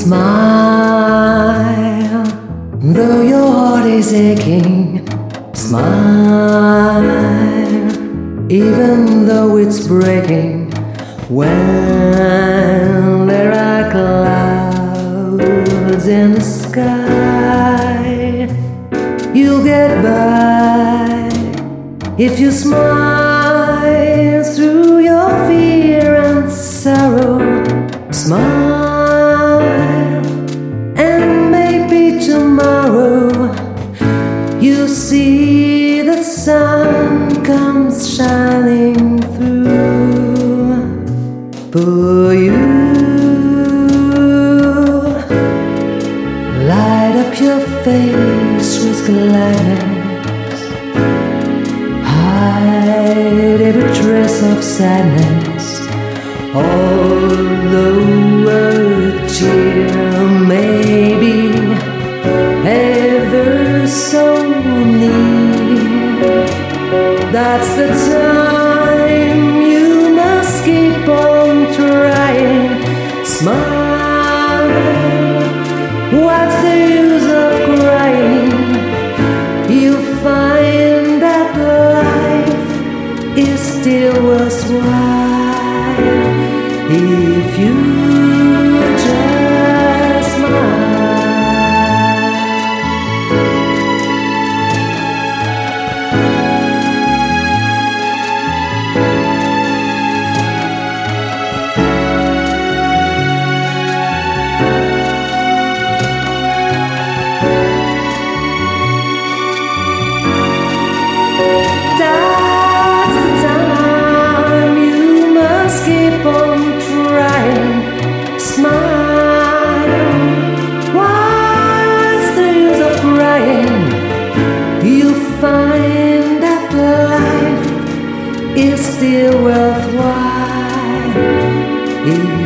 Smile, though your heart is aching. Smile, even though it's breaking. When there are clouds in the sky, you'll get by if you smile through your fear and sorrow. Smile, and maybe tomorrow you'll see the sun comes shining through for you. Light up your face with gladness, hide every trace of sadness. Although a tear may be ever so near, that's the time you must keep on trying. Smile, what's the use of crying? You'll find that life is still worthwhile if you just smile. That's the time you must keep on trying. Smile, what's the use of crying? You'll find that life is still worthwhile